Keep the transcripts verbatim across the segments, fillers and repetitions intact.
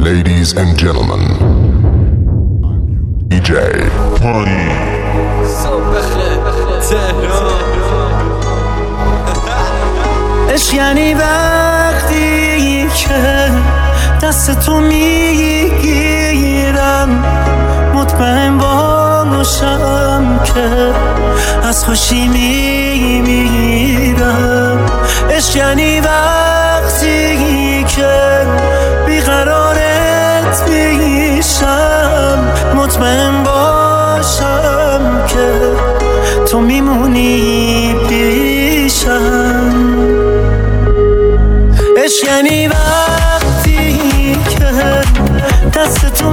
Ladies and gentlemen, دی جی پانی عشق یعنی وقتی که دست تو میگیرم، مطمئن باشم که از خوشی میمیرم. عشق یعنی وقتی که بیقرارت میشم، مطمئن باشم که تو میمونی پیشم. عشق یعنی وقتی که دست تو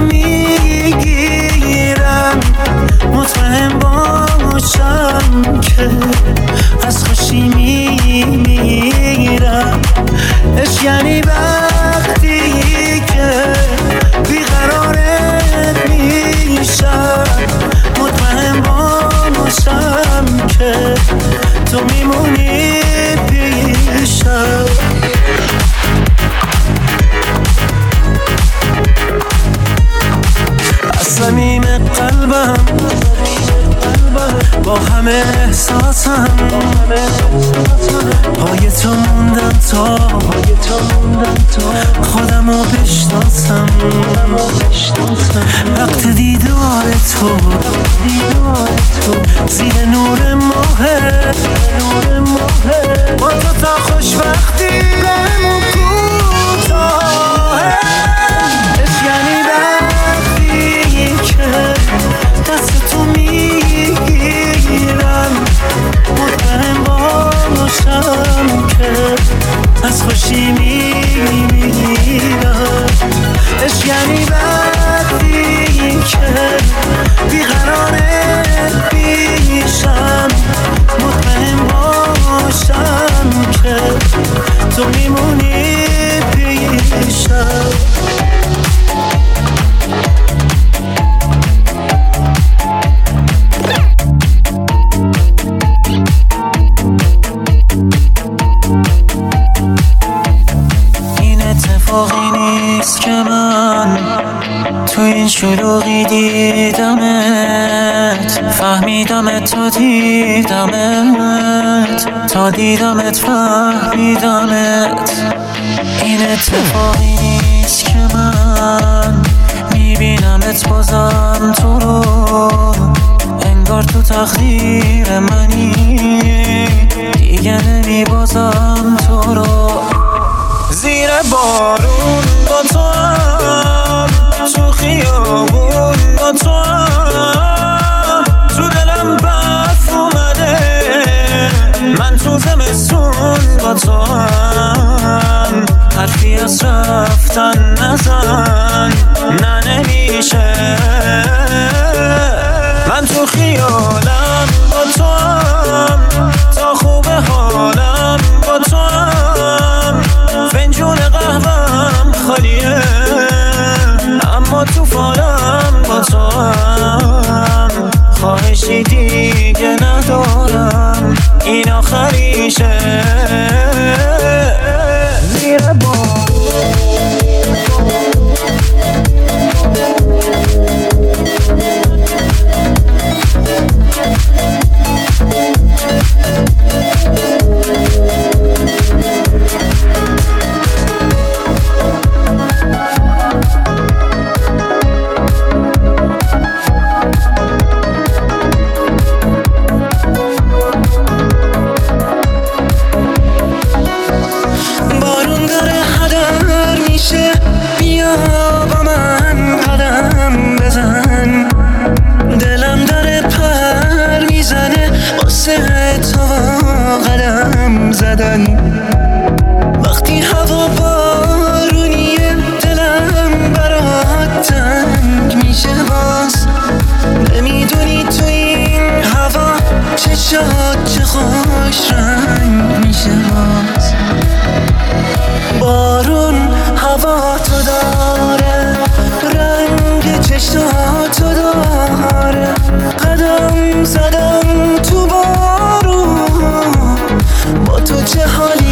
میگیرم، مطمئن باشم که از خوشی میمیرم. عشق یعنی وقتی که بیقرارت میشم، مطمئن باشم که تو میمونی پیشم. از صمیم قلبم با همه احساسم پای تو موندم تا خودمو بشناسم. وقت دیدار تو زیر نور ماهه، با تو تا خوشبختی رمو کوتاهه. عشق یعنی وقتی که دست تو میگیرم، مطمئن باشم که از خوشی میمیرم. عشق یعنی وقتی که بیقرارت پیشم، مطمئن باشم که تو میمونی پیشم. اتفاقی نیست که من تو این شلوغی دیدمت، فهمیدمت تا دیدمت، تا دیدمت فهمیدمت. این اتفاقی نیست که من میبینمت بازم تو رو، انگار تو تقدیر منی، دیگه نمیبازم تو رو. زیر بارون با تو هم، تو خیابون با تو هم، تو دلم برف اومده، من تو زمستون با تو هم. حرفی از رفتن نزن، نه نمیشه. من تو خیالم با تو هم، تا خوب حالم با تو هم. فنجون قهوهم خالیه، اما تو فالم با تو هم. خواهشی دیگه ندارم، این آخریشه. زیر بارون داره هدر میشه، بیا با من قدم بزن. دلم داره پر میزنه واسه تو قدم زدن. وقتی هوا بارونیه دلم برات تنگ میشه باز. نمیدونی تو این هوا چه شاد چه خوش رنگ میشه باز. بارون هوا تو داره، رنگ چشاتو داره. قدم زدم تو بارون، با تو چه حالی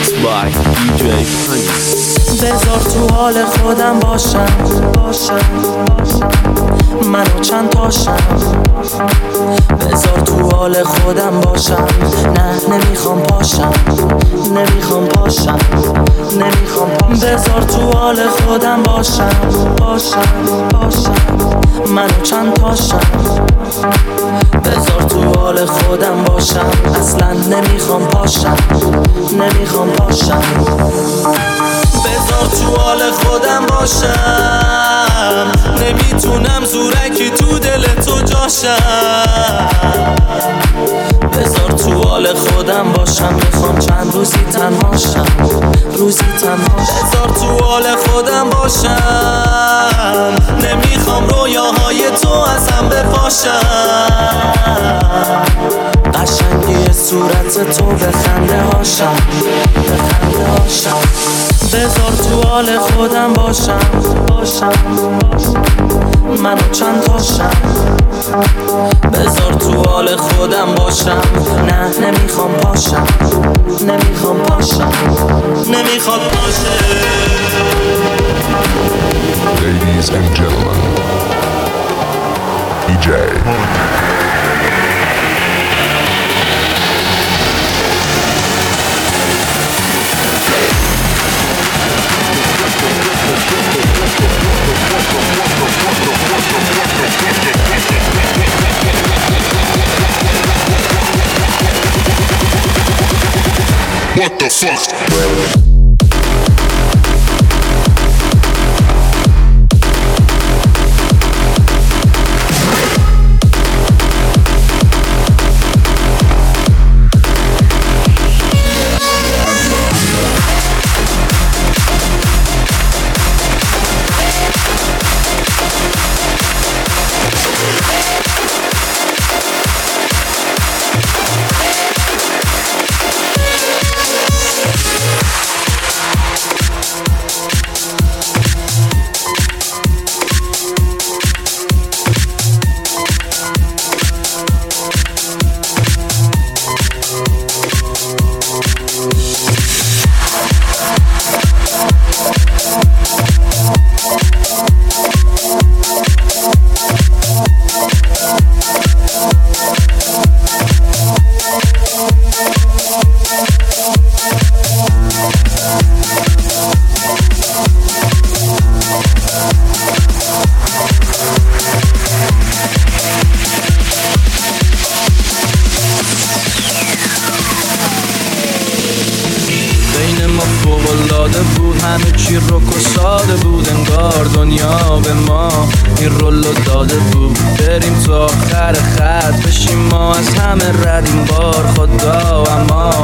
Mixed by دی جی Honey. بذار تو حال خودم باشم باشم منو چند تاشم بذار تو حال خودم باشم نه نمیخوام پاشم نمیخوام پاشم نمیخوام پاشم بذار تو حال خودم باشم باشم باشم منو چند تاشم بذار تو حال خودم باشم اصلا نمیخوام پاشم نمیخوام پاشم بذار تو حال خودم باشم نمیتونم زورکی تو دل تو جاشم بذار تو حال خودم باشم میخوام چند روزی تنهاشم روزی تنهاشم بذار تو حال خودم باشم نمیخوام رویاهای تو از هم بپاشم قشنگی صورت تو به خنده هاشم به خنده هاشم بذار تو حال خودم باشم باشم منو چند تاشم بذار تو حال خودم باشم نه نمیخوام پاشم نمیخوام پاشم نمیخوام پاشم Ladies and gentlemen, دی جی What the fuck? همه چی رو کشاده بود انگار دنیا به ما این رولو داده بود بریم تا آخر خط بشیم ما از همه ردیم بار خدا اما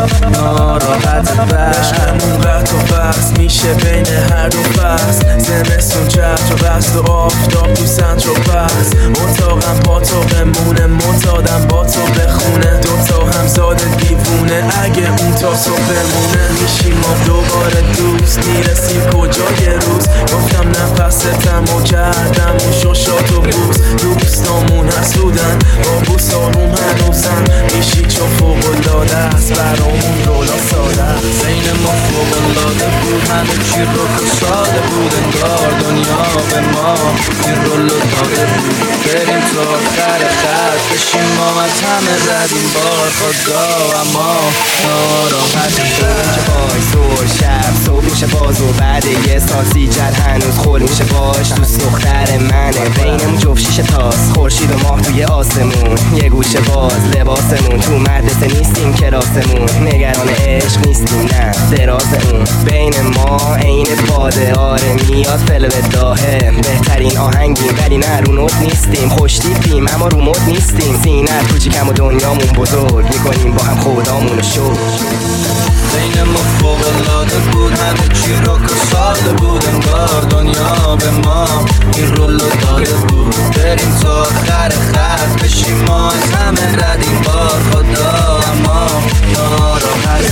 ناراحت بشکمون قطع و بحث میشه بین هر دو فصل زمستون چتر و بست و آفتاب تو سنتر و بحث اتاقم با تو بمونه معتادم با تو بخونه دوتا همزاد دیوونه اگه اون تا تو بمونه میشیم ما دوباره دوست میرسیم کجا یه روز گفتم نفستم و کردم و ششات و بوز دوستامون حسودن با بوس آروم هنوزن میشی چو فوق‌العاده است برامون رولا ساده بین ما فوق‌العاده بود همه چی رو کشاده بود انگار دنیا به ما این رولو داده بود بریم تا آخر خط بشیم ما از همه ردیم بار خدا اما ناراحت که بای سور شب صبح میشه باز و بعد یه ساسی جد هنوز خول میشه باش دوست دختر منه بینمون جفت شیشه تاست خورشید و ماه توی آسمون یه گوشه باز لباسمون تو مدرسه نیستیم کلاسمون نگران عشق نیستیم نه دراز اون بین ما عین باده آره میاد فلو داهه بهترین آهنگیم ولی نه رو نوت نیستیم خوشتیپیم اما رو مد نیستیم سینه کوچیکم و دنیامون بزرگ میکنیم با هم خدامونو شو بین ما فوق‌العاده بود همه چی رو کشاده بود انگار دنیا به ما این رولو داده بود بریم تا آخر خط بشیم ما از همه ردیم بار خدا اما ناراحت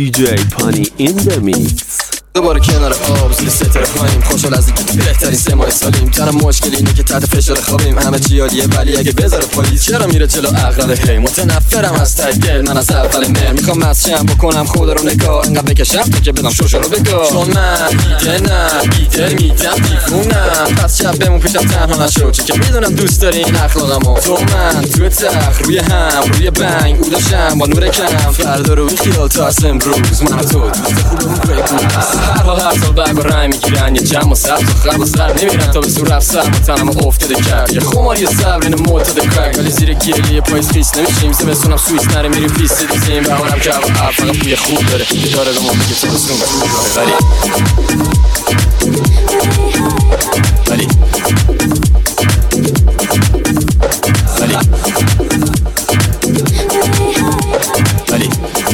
دی جی پانی in the mix. دوباره کنار آب زیر ستاره خواهیم خوشحال از اینکه بهترین سه ماه سالیم. تنها مشکل اینه که تحت فشار خوابیم. همه چی عالیه ولی اگه بذاره پلیس چرا میره جلو عقل هی. متنفرم از ته دل من از اول مهر میخوام مسشم بکنم خدا رو نگاه انقدر بکشم تا که بدم شوشو رو بگاه. چون من ایده نه ایده میدم دیوونم پس شب بمون پیشم تنها نشو چه که میدونم دوست داری این اخلاقمو. تو من توی تخت روی هم روی بنگ او داشتم با نور کم فردا رو خیال تا از امروز من و تو دوست خوبمون بیگونست. هر حال هر سال برگ و رنگ میگیرن یه جمع و سر تو خرب و سر نمیرن تا به سور رفت سر تنم افتاده کرد یه خماری صبر این معتاد کرد ولی زیر گریه پاییز خیس نمیشیم زمستونم سویس نره میریم پیست دیزیم بهارم که هوا اب فقط بوی خوب داره یه داره به ما بگه تو بسون ولی ولی ولی ولی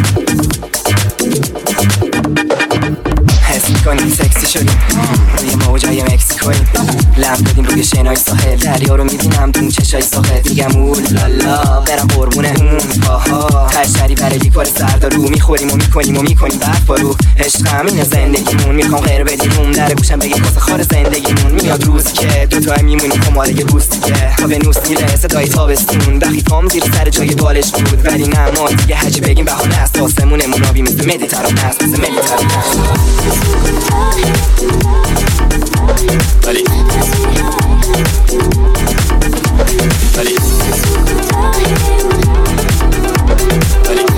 حس میکنیم سکسی شدیم روی موجای مکسیکویی لب دادیم روی شنای ساحل دریا رو میبینم دون چشای ساحل میگم اول لالا برم قربونه اون پاها تشتری برای یک بار سردا رو میخوریم و میکنیم و میکنیم برف بارو عشق همینه زندگیمون میخوام غیر بدیم در گوشم بگی کاسه خار زندگیمون میاد روزی که دوتا میمونیم خماره یه روز دیگه تا به نوست میره صدای تابستون دخی پام زیر سر جای بالش بود ولی نه ما دیگه هرچی بگیم بهانه است آسمونمون آبی مثل مدیترانه است مثل مدیترانه است ولی ولی ولی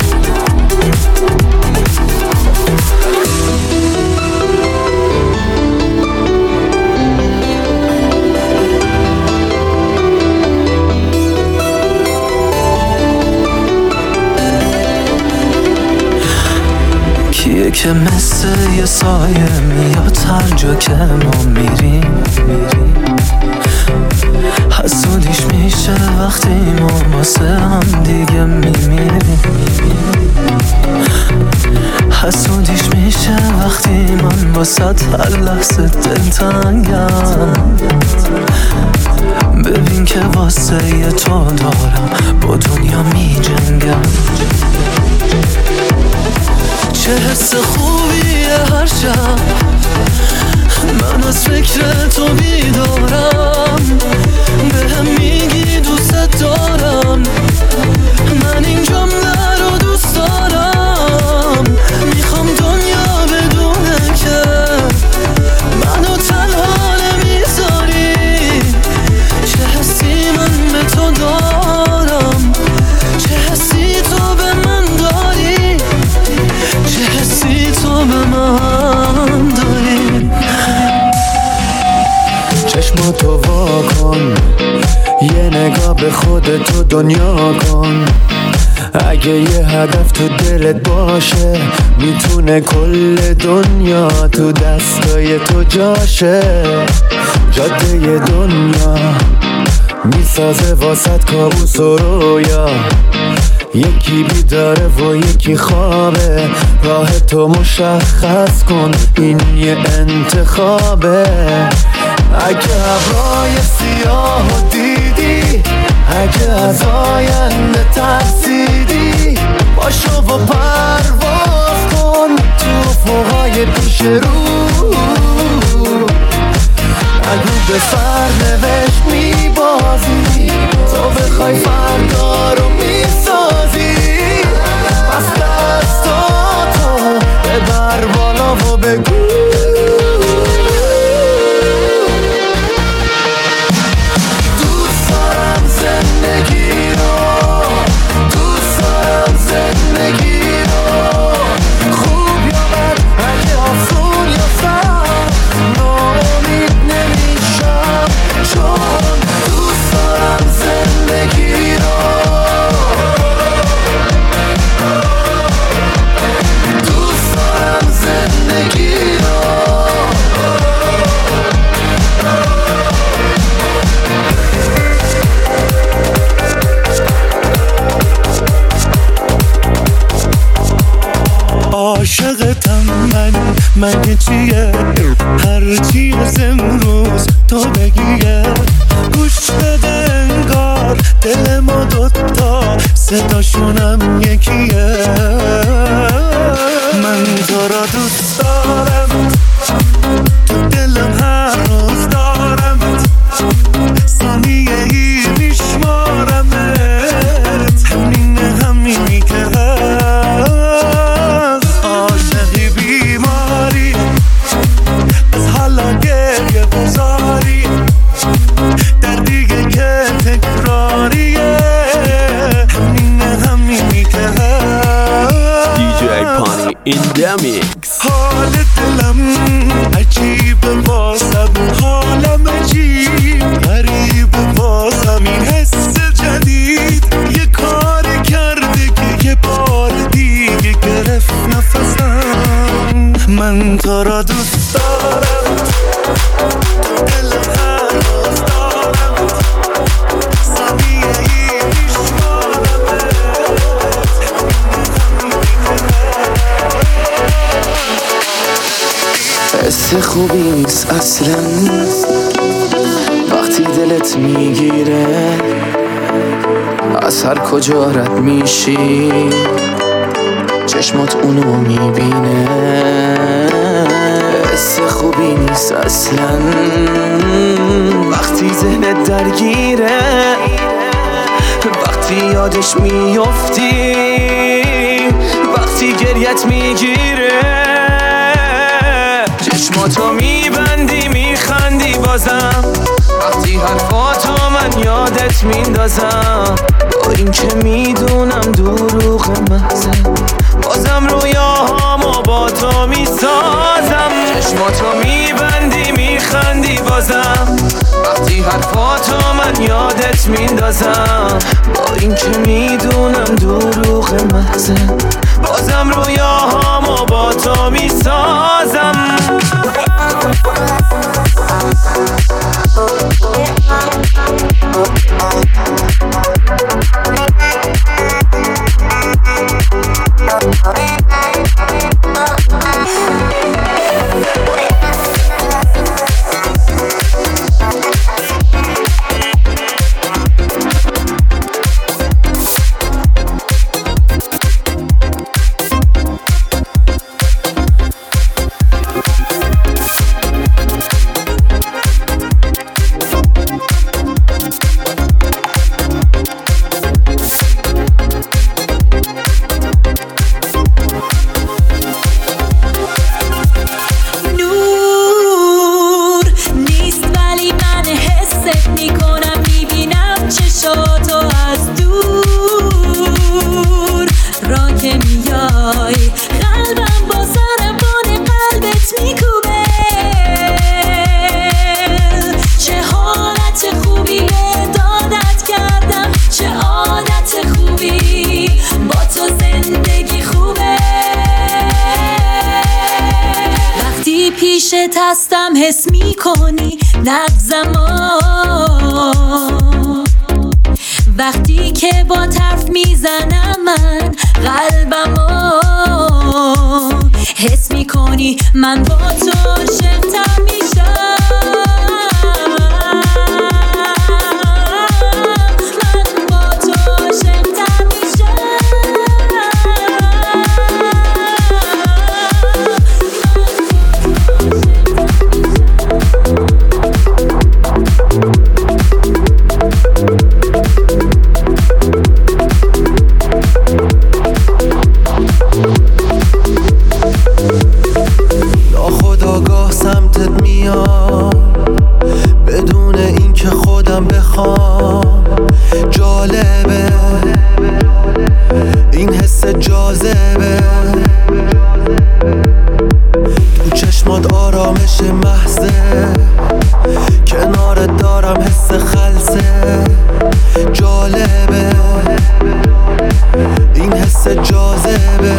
کیه که مثل یه سایه میاد هر جا که ما میریم حسودیش میشه وقتی ما واسه هم دیگه میمیریم حسودیش میشه وقتی من واسه هر لحظه دلتنگم ببین که واسه یه تو دارم با دنیا میجنگم چه حس خوبیه هر شب من از فکر تو بیدارم بهم میگی دوست دارم من این جمله رو دوست دارم میخوام دنیا بدونه که منو تنها نمیذاری چه حسی من به تو دارم چه حسی تو به من داری چه حسی تو به من داری چشماتو وا کن یه نگاه به خودتو دنیا کن اگه یه هدف تو دلت باشه میتونه کل دنیا تو دستای تو جاشه جاده دنیا میسازه واسط کابوس و رویا یکی بیداره و یکی خوابه راه تو مشخص کن این یه انتخابه اگه ابرای سیاه دیدی اگه از آینده ترسیدی باشو و پرواز کن تو فوقای پیش رو اگه به سرنوشت میبازی تو بخوای فردا رو میسازی پس دستاتو ببر بالا و بگو دوست دارم زندگی رو دوست دارم زندگی رو خوب یا بد اگه آسون یا سخت ناامید نمیشم چون دوست دارم زندگی رو دوست دارم زندگی رو عاشقتم من من چیه هرچی از امروز تو بگیه گوش بده انگار دل ما دوتا صداشونم یکیه the mix. حال دلم عجیبه بازم، حالم عجیب غریبه بازم، این حس جدید یه کار کرده که یه بار دیگه گرفت نفسم. من تو را دوست دارم، دلم هر روز دارم، سمیه ای حس خوبی نیست اصلا وقتی دلت میگیره، از هر کجا رد میشی چشمات اونو میبینه. حس خوبی نیست اصلا وقتی ذهنت درگیره، وقتی یادش میفتی، وقتی گریت میگیره. چشماتو میبندی میخندی بازم، وقتی حرفاتو من یادت میندازم. با این که میدونم دروغ محضه، بازم رویاهامو با تو میسازم. چشماتو میبندی میخندی بازم، وقتی حرفاتو من یادت میندازم. با این که میدونم دروغ محضه، بازم رویاهامو با تو میسازم. هستم حس میکنی نغزمو، وقتی که با طرف میزنم من قلبمو. حس میکنی من با تو عاشق‌تر میشم، من با تو عاشق‌تر میشم. بدون اینکه خودم بخوام. جالبه این حس جاذبه، تو چشمات آرامش محضه، کنارت دارم حس خلسه. جالبه این حس جاذبه،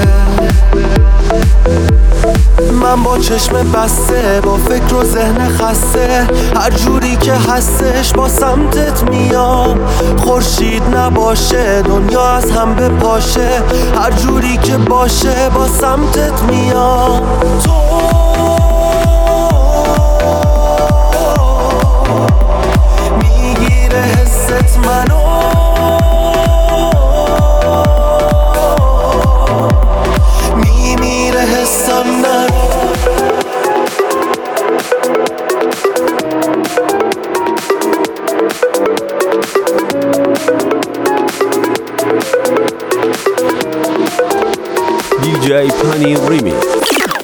من با چشم بسته، با فکر و ذهن خسته، هر جوری که هستش با سمتت میام. خورشید نباشه دنیا از هم بپاشه، هر جوری که باشه با سمتت میام. تو میگیره حست منو، میمیره حسم نرو. دی جی Pani Remix. تو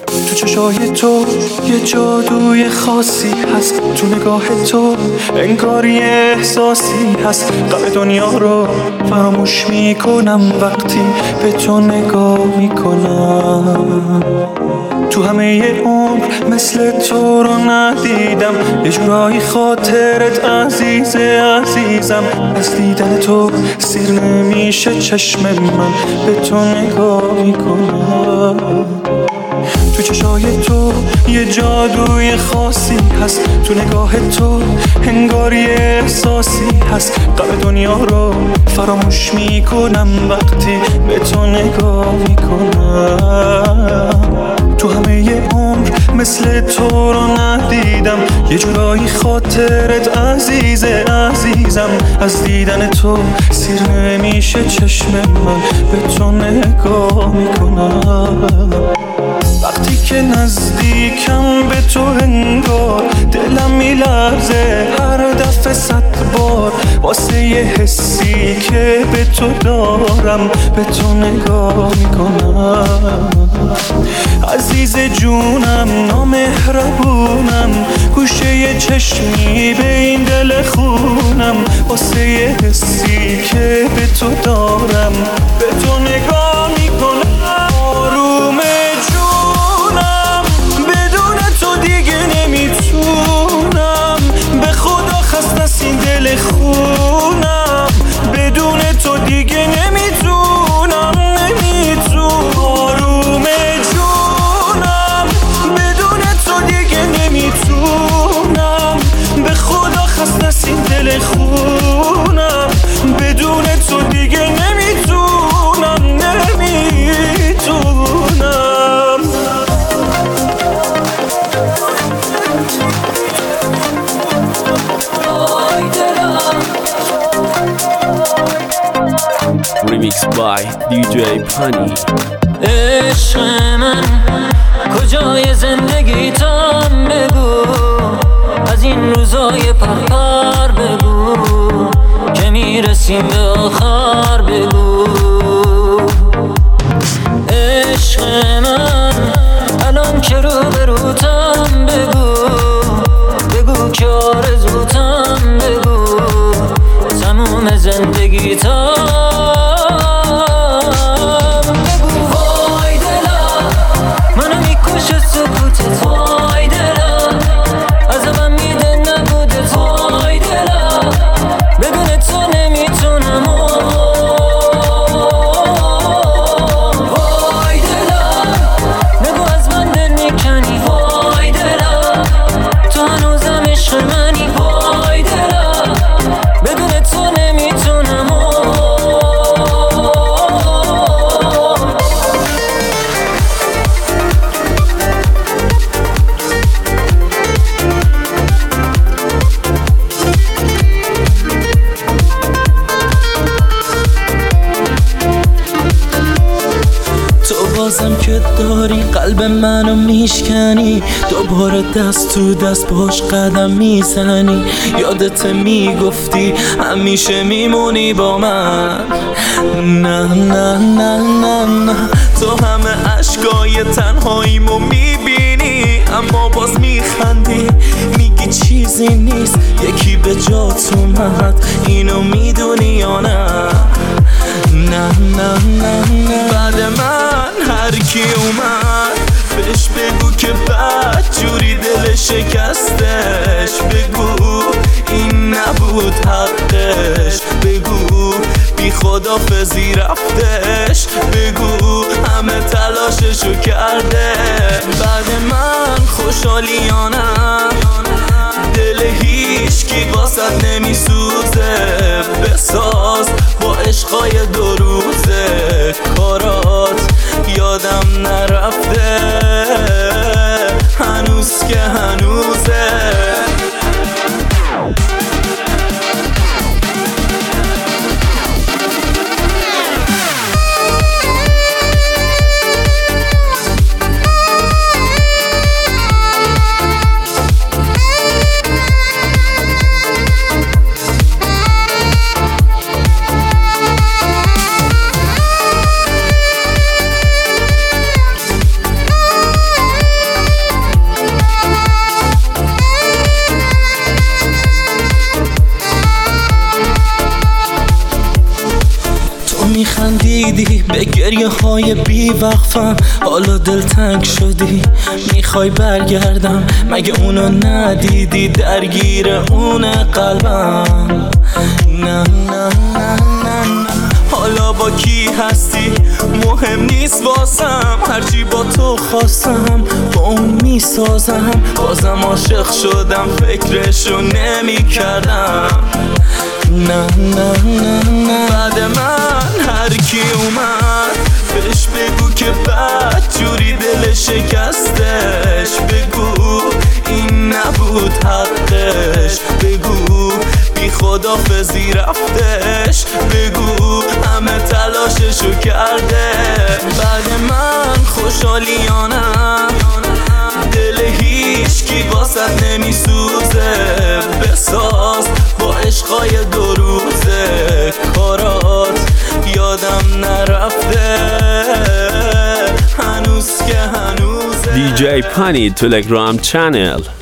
چشای تو یه جادوی خاصی هست، تو نگاه تو انگار یه احساسی هست. غم دنیا رو فراموش میکنم وقتی به تو نگاه میکنم. تو همه عمر مثل تو رو ندیدم، یه جورایی خاطرت عزیزه عزیزم. از دیدن تو سیر نمیشه چشم من، به تو نگاه میکنم. تو چشای تو یه جادوی خاصی هست، تو نگاه تو انگار یه احساسی هست. غم دنیا رو فراموش میکنم وقتی به تو نگاه میکنم. تو همه عمر مثل تو رو ندیدم، یه جورایی خاطرت عزیزه عزیزم. از دیدن تو سیر نمیشه چشم من، به تو نگاه میکنم. وقتی که نزدیکم به تو انگار دلم میلرزه هر دفعه صد بار، واسه یه حسی که به تو دارم به تو نگاه میکنم. عزیز جونم نامهربونم، گوشه یه چشمی به این دل خونم، واسه یه حسی که به تو دارم به تو نگاه میکنم. آروم جونم بدون تو دیگه نمیتونم، به خدا خسته از این دل خونم، بدون تو دیگه نمیتونم نمیتونم. آروم جونم بدون تو دیگه نمیتونم، به خدا خسته از این دل خونم، بدون تو دیگه نمیتونم نمیتونم. Remix by دی جی Pani. عشق من کجای زندگیتم بگو، از این روزای پرپر بگو که میرسیم به آخر بگو. عشق من الان که رو بروتم بگو، بگو که آرزوتم بگو، تموم زندگیتم بگو. وای دلم منو میکشه سکوتت، وای دلم عذابم میده نبودت، وای دلم بدون تو نمیتونم. وای دلم نگو از من دل میکنی، وای دلم تو هنوزم عشق منی، وای دلم بدون تو نمیتونم. تو بازم که داری قلب منو میشکنی، دوباره دست تو دست باش قدم میزنی. یادت میگفتی همیشه میمونی با من، نه نه نه نه نه. تو همه عشقای تنهاییمو میبینی اما باز میخندی، میگی چیزی نیست یکی به جات اومد، اینو میدونی یا نه؟ نه نه نه نه. بعد من هر کی اومد بهش بگو که بد جوری دل شکستش، بگو این نبود حقش، بگو بی خدافظی رفتش، بگو همه تلاششو کرده. بعد من خوشحالیانم دل هیچ کی واسد نمیسوزه، بساز با عشقای دو روزه، کارات یادم نرفته هنوز که هنوزه. به گریه های بی وقفم. حالا دلتنگ شدی میخوای برگردم، مگه اونو ندیدی درگیر اون قلبم؟ نه نه نه نه نه. حالا با کی هستی مهم نیست واسم، هرچی با تو خواستم با اون میسازم. بازم عاشق شدم فکرشو نمی کردم. نه نه نه نه. بعد من هر کی اومد بهش بگو که بد جوری دل شکستش، بگو این نبود حقش، بگو بی خدافظی رفتش، بگو همه تلاششو کرده. بعد من خوشحالیانم دل هیچ کی واسد نمیسوزه، بساز با عشقای دو روزه، کارات یادم نرفته هنوز که هنوزه. دی جی Pani Telegram channel.